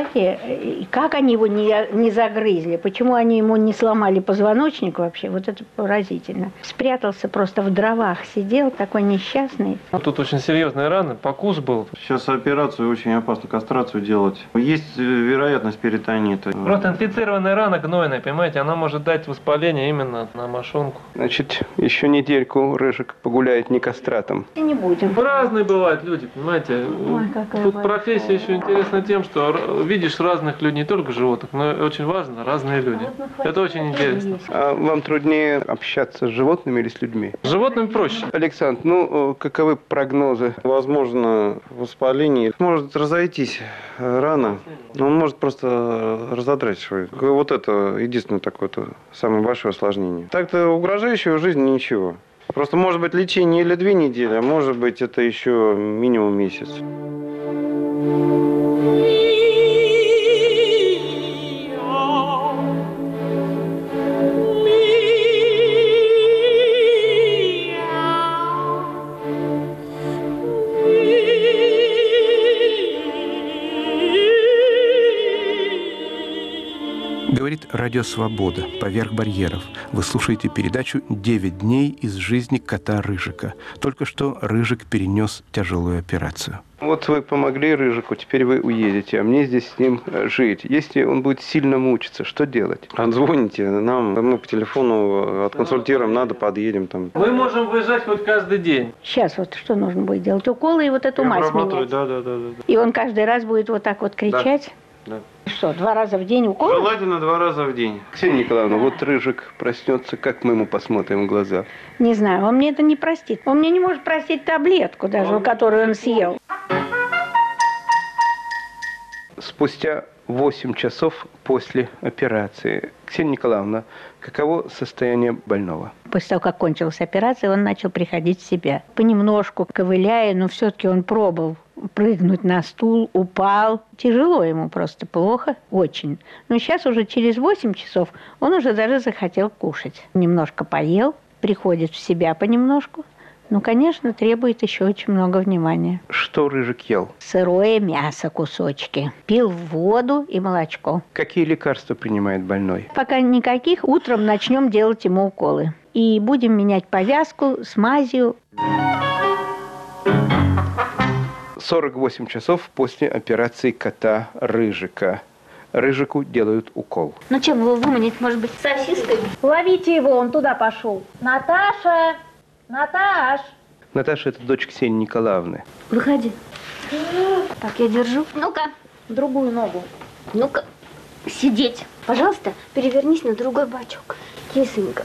Представьте, как они его не загрызли, почему они ему не сломали позвоночник вообще, вот это поразительно. Спрятался просто в дровах, сидел такой несчастный. Тут очень серьезные раны, покус был. Сейчас операцию очень опасно, кастрацию делать. Есть вероятность перитонита. Просто инфицированная рана гнойная, понимаете, она может дать воспаление именно на мошонку. Значит, еще недельку Рыжик погуляет не кастратом. И не будем. Разные бывают люди, понимаете. Ой, какая Тут большая. профессия еще интересна тем, что видишь разных людей, не только животных, но очень важно, разные люди. Это очень интересно. А вам труднее общаться с животными или с людьми? С животными проще. Александр, каковы прогнозы? Возможно, воспаление. Может разойтись рано. Он может просто разодрать свой. Вот это единственное такое самое большое осложнение. Так-то угрожающего жизни ничего. Просто может быть лечение или 2 недели, а может быть это еще минимум месяц. Говорит Радио Свобода. Поверх барьеров. Вы слушаете передачу «9 дней из жизни кота Рыжика». Только что Рыжик перенес тяжелую операцию. Вот вы помогли Рыжику, теперь вы уедете, а мне здесь с ним жить. Если он будет сильно мучиться, что делать? Отзвоните нам, мы по телефону отконсультируем, надо, подъедем там. Мы можем выезжать хоть каждый день. Сейчас вот что нужно будет делать? Уколы и вот эту мазь менять. Да. И он каждый раз будет вот так вот кричать? Да. Что, 2 раза в день укол? Желательно 2 раза в день. Ксения Николаевна, вот Рыжик проснется, как мы ему посмотрим в глаза? Не знаю, он мне это не простит. Он мне не может простить таблетку даже, которую он съел. Спустя 8 часов после операции. Ксения Николаевна, каково состояние больного? После того, как кончилась операция, он начал приходить в себя. Понемножку ковыляя, но все-таки он пробовал прыгнуть на стул, упал. Тяжело ему, просто плохо, очень. Но сейчас уже через 8 часов он уже даже захотел кушать. Немножко поел, приходит в себя понемножку. Ну, конечно, требует еще очень много внимания. Что Рыжик ел? Сырое мясо, кусочки. Пил воду и молочко. Какие лекарства принимает больной? Пока никаких. Утром начнем делать ему уколы. И будем менять повязку с мазью. 48 часов после операции кота Рыжика. Рыжику делают укол. Ну, чем его выманить, может быть, сосиской? Ловите его, он туда пошел. Наташа! Наташ! Наташа – это дочь Ксении Николаевны. Выходи. Так, я держу. Ну-ка. Другую ногу. Ну-ка. Сидеть. Пожалуйста, перевернись на другой бочок. Кисонька.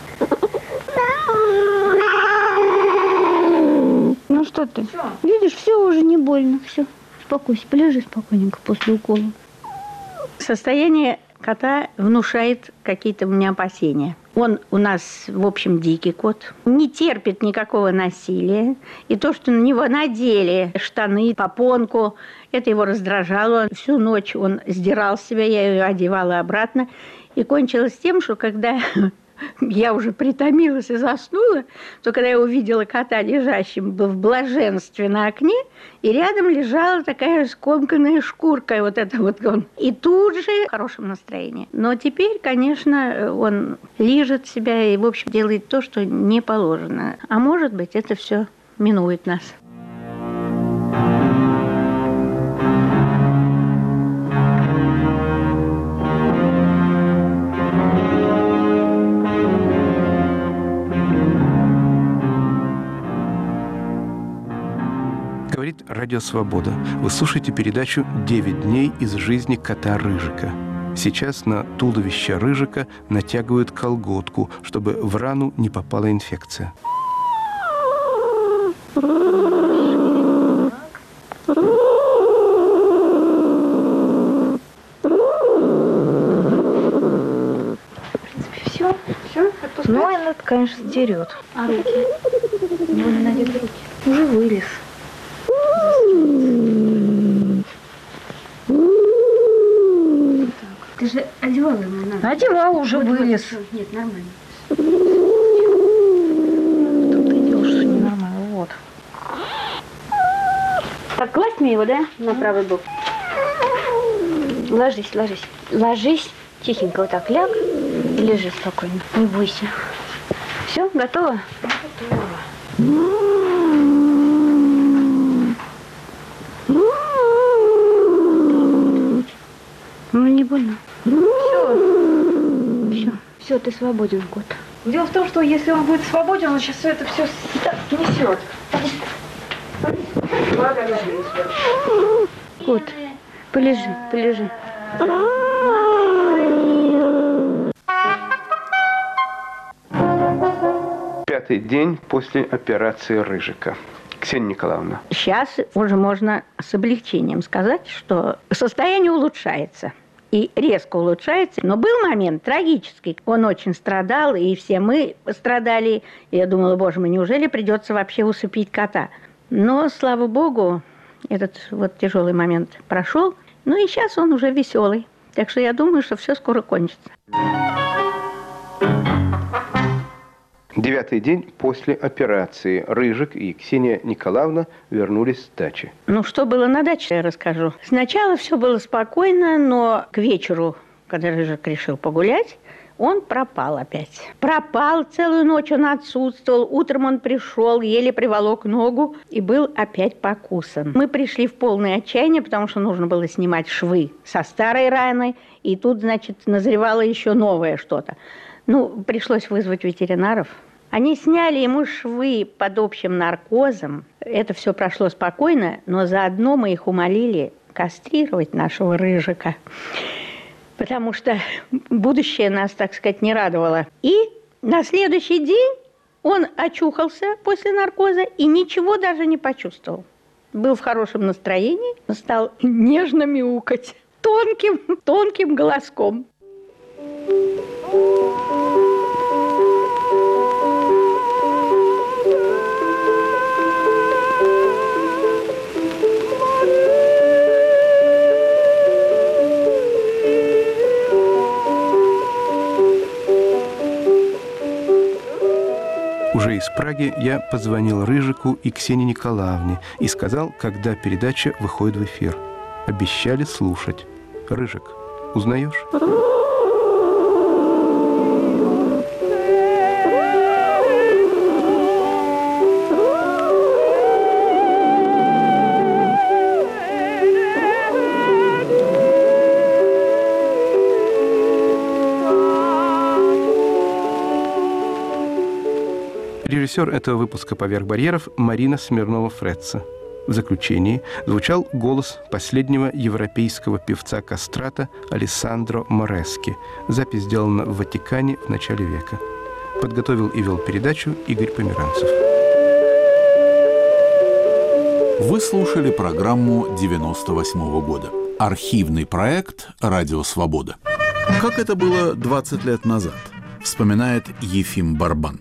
Ну что ты? Что? Видишь, все уже не больно. Все. Успокойся, полежи спокойненько после укола. Состояние кота внушает какие-то у меня опасения. Он у нас, в общем, дикий кот. Не терпит никакого насилия. И то, что на него надели штаны, попонку, это его раздражало. Всю ночь он сдирал с себя, я ее одевала обратно. И кончилось тем, что когда я уже притомилась и заснула, то когда я увидела кота, лежащим в блаженстве на окне, и рядом лежала такая скомканная шкурка, вот это вот он. И тут же в хорошем настроении. Но теперь, конечно, он лижет себя и, в общем, делает то, что не положено. А может быть, это все минует нас. Говорит Радио Свобода. Вы слушаете передачу «9 дней из жизни кота Рыжика». Сейчас на туловище Рыжика натягивают колготку, чтобы в рану не попала инфекция. Все? Ну, она, конечно, дерет. А руки? У него не надет руки. Уже вылез. Ты же одевала его на. Одевала, уже вылез. Нет, нормально. Тут ты делаешь, что ненормально. Вот. Так, класть мне его, да? На правый бок. Ложись, ложись. Ложись, тихенько вот так ляг и лежи спокойно. Не бойся. Все, готово? Готово. Ну, не больно. Все, ты свободен, кот. Дело в том, что если он будет свободен, он сейчас все это все несет. Кот, полежи, полежи. Пятый день после операции Рыжика. Ксения Николаевна. Сейчас уже можно с облегчением сказать, что состояние улучшается. И резко улучшается. Но был момент трагический. Он очень страдал, и все мы страдали. Я думала, боже мой, неужели придется вообще усыпить кота? Но, слава богу, этот вот тяжелый момент прошел. Ну и сейчас он уже веселый. Так что я думаю, что все скоро кончится. 9-й день после операции. Рыжик и Ксения Николаевна вернулись с дачи. Ну, что было на даче, я расскажу. Сначала все было спокойно, но к вечеру, когда Рыжик решил погулять, он пропал опять. Пропал, целую ночь он отсутствовал. Утром он пришел, еле приволок ногу и был опять покусан. Мы пришли в полное отчаяние, потому что нужно было снимать швы со старой раны. И тут, значит, назревало еще новое что-то. Ну, пришлось вызвать ветеринаров. Они сняли ему швы под общим наркозом. Это все прошло спокойно, но заодно мы их умолили кастрировать нашего Рыжика. Потому что будущее нас, так сказать, не радовало. И на следующий день он очухался после наркоза и ничего даже не почувствовал. Был в хорошем настроении, стал нежно мяукать тонким голоском. Уже из Праги я позвонил Рыжику и Ксении Николаевне и сказал, когда передача выходит в эфир. Обещали слушать. Рыжик, узнаешь? Режиссер этого выпуска «Поверх барьеров» Марина Смирнова-Фретца. В заключении звучал голос последнего европейского певца-кастрата Алессандро Морески. Запись сделана в Ватикане в начале века. Подготовил и вел передачу Игорь Померанцев. Вы слушали программу 98-го года. Архивный проект «Радио Свобода». Как это было 20 лет назад, вспоминает Ефим Барбан.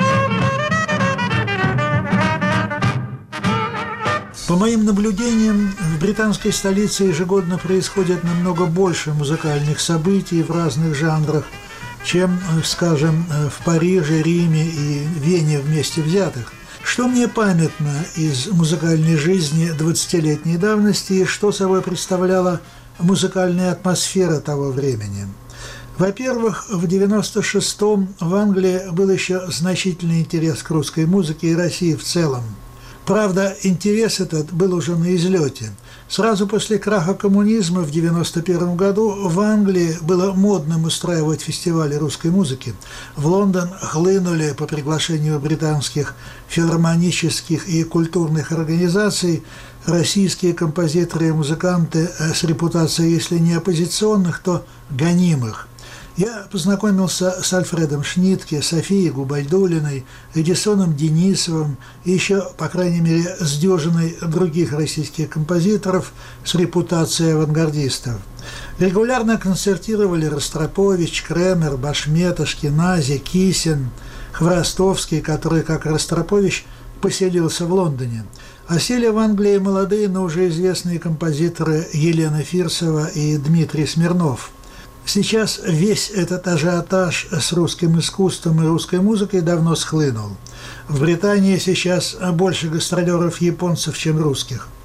По моим наблюдениям, в британской столице ежегодно происходит намного больше музыкальных событий в разных жанрах, чем, скажем, в Париже, Риме и Вене вместе взятых. Что мне памятно из музыкальной жизни 20-летней давности и что собой представляла музыкальная атмосфера того времени? Во-первых, в 96-м в Англии был еще значительный интерес к русской музыке и России в целом. Правда, интерес этот был уже на излете. Сразу после краха коммунизма в 1991 году в Англии было модным устраивать фестивали русской музыки. В Лондон хлынули по приглашению британских филармонических и культурных организаций российские композиторы и музыканты с репутацией, если не оппозиционных, то гонимых. Я познакомился с Альфредом Шнитке, Софией Губайдуллиной, Эдисоном Денисовым и еще, по крайней мере, с дюжиной других российских композиторов с репутацией авангардистов. Регулярно концертировали Ростропович, Кремер, Башмет, Ашкенази, Кисин, Хворостовский, который, как Ростропович, поселился в Лондоне. А сели в Англии молодые, но уже известные композиторы Елена Фирсова и Дмитрий Смирнов. Сейчас весь этот ажиотаж с русским искусством и русской музыкой давно схлынул. В Британии сейчас больше гастролеров японцев, чем русских.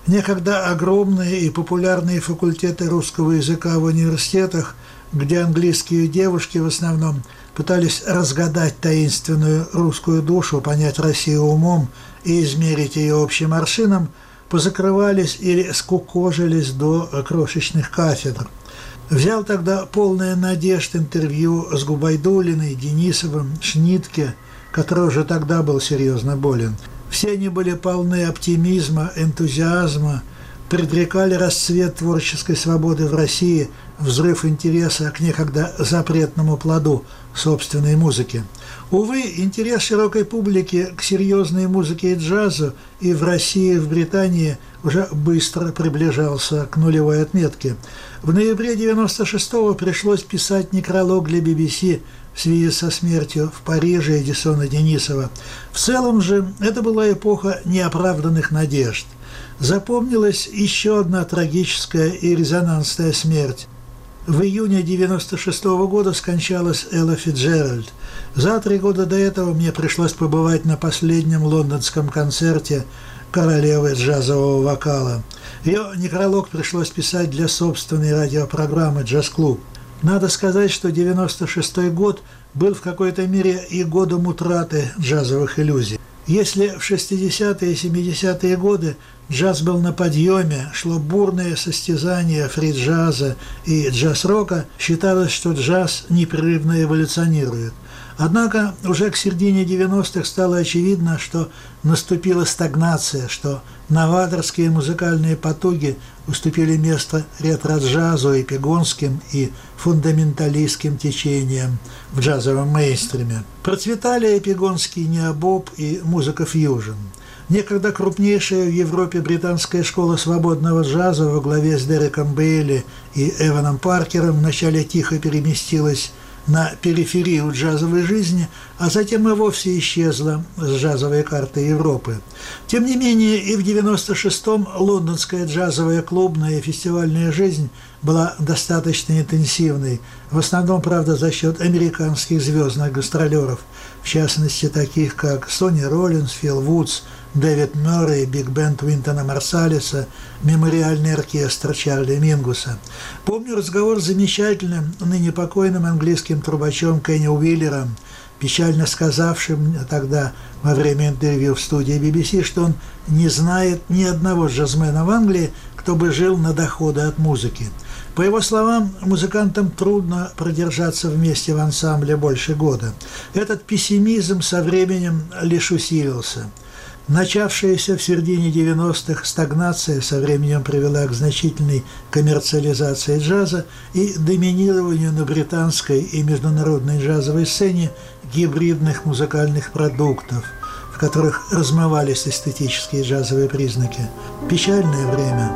Некогда огромные и популярные факультеты русского языка в университетах, где английские девушки в основном пытались разгадать таинственную русскую душу, понять Россию умом и измерить ее общим аршином, позакрывались или скукожились до крошечных кафедр. Взял тогда полное надежд интервью с Губайдулиной, Денисовым, Шнитке, который уже тогда был серьезно болен. Все они были полны оптимизма, энтузиазма, предрекали расцвет творческой свободы в России, взрыв интереса к некогда запретному плоду собственной музыки. Увы, интерес широкой публики к серьезной музыке и джазу и в России, и в Британии уже быстро приближался к нулевой отметке. В ноябре 1996-го пришлось писать некролог для BBC в связи со смертью в Париже Эдисона Денисова. В целом же это была эпоха неоправданных надежд. Запомнилась еще одна трагическая и резонансная смерть. В июне 1996 года скончалась Элла Фицджеральд. За 3 года до этого мне пришлось побывать на последнем лондонском концерте королевы джазового вокала. Ее некролог пришлось писать для собственной радиопрограммы «Джаз-клуб». Надо сказать, что 1996 год был в какой-то мере и годом утраты джазовых иллюзий. Если в 60-е и 70-е годы джаз был на подъеме, шло бурное состязание фри-джаза и джаз-рока, считалось, что джаз непрерывно эволюционирует. Однако уже к середине 90-х стало очевидно, что наступила стагнация, что новаторские музыкальные потуги уступили место ретро-джазу, эпигонским и фундаменталистским течениям в джазовом мейнстриме. Процветали эпигонский необоб и музыка фьюжн. Некогда крупнейшая в Европе британская школа свободного джаза во главе с Дереком Бейли и Эваном Паркером вначале тихо переместилась на периферию джазовой жизни, а затем и вовсе исчезла с джазовой карты Европы. Тем не менее, и в 96-м лондонская джазовая клубная и фестивальная жизнь была достаточно интенсивной, в основном, правда, за счет американских звездных гастролеров, в частности, таких как Сонни Роллинс, Фил Вудс, Дэвид Мёррей, биг-бенд Уинтона Марсалиса, мемориальный оркестр Чарли Мингуса. Помню разговор с замечательным, ныне покойным английским трубачом Кенни Уиллером, печально сказавшим тогда во время интервью в студии BBC, что он не знает ни одного джазмена в Англии, кто бы жил на доходы от музыки. По его словам, музыкантам трудно продержаться вместе в ансамбле больше года. Этот пессимизм со временем лишь усилился. Начавшаяся в середине 90-х стагнация со временем привела к значительной коммерциализации джаза и доминированию на британской и международной джазовой сцене гибридных музыкальных продуктов, в которых размывались эстетические джазовые признаки. Печальное время.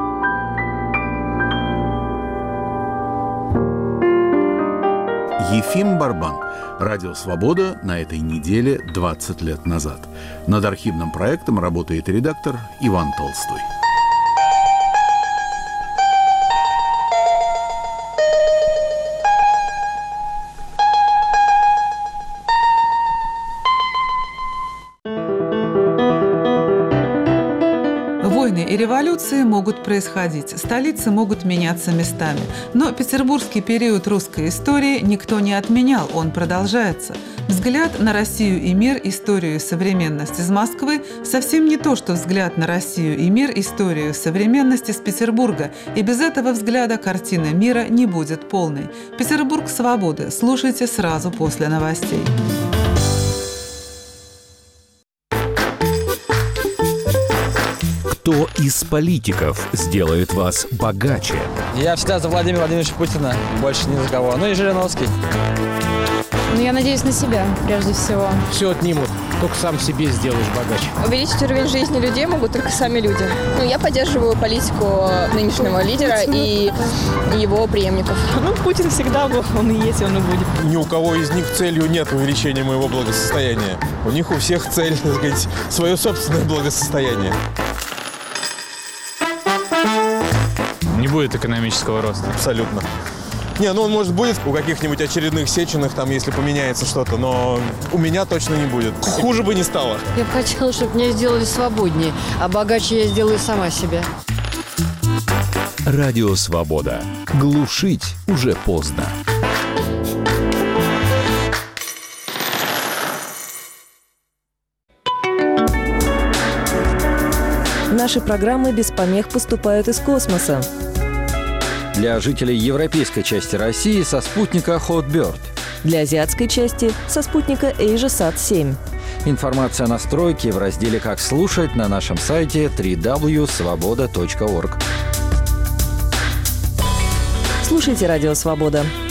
Ефим Барбан. Радио «Свобода» на этой неделе 20 лет назад. Над архивным проектом работает редактор Иван Толстой. Войны и революции могут происходить, столицы могут меняться местами. Но петербургский период русской истории никто не отменял, он продолжается. Взгляд на Россию и мир, историю и современность из Москвы совсем не то, что взгляд на Россию и мир, историю и современность из Петербурга. И без этого взгляда картина мира не будет полной. Петербург свободы. Слушайте сразу после новостей. Кто из политиков сделает вас богаче? Я всегда за Владимира Владимировича Путина, больше ни за кого. Ну и Жириновский. Ну, я надеюсь на себя, прежде всего. Все отнимут, только сам себе сделаешь богаче. Увеличить уровень жизни людей могут только сами люди. Ну, я поддерживаю политику нынешнего лидера и его преемников. Ну, Путин всегда был, он и есть, он и будет. Ни у кого из них целью нет увеличения моего благосостояния. У них у всех цель, так сказать, свое собственное благосостояние. Не будет экономического роста. Абсолютно. Не, ну он, может, будет у каких-нибудь очередных Сеченых, там, если поменяется что-то, но у меня точно не будет. Хуже бы не стало. Я бы хотела, чтобы меня сделали свободнее, а богаче я сделаю сама себя. Радио «Свобода». Глушить уже поздно. Наши программы без помех поступают из космоса. Для жителей европейской части России со спутника Hotbird. Для азиатской части со спутника AsiaSat-7. Информация о настройке в разделе «Как слушать» на нашем сайте www.svoboda.org. Слушайте «Радио Свобода».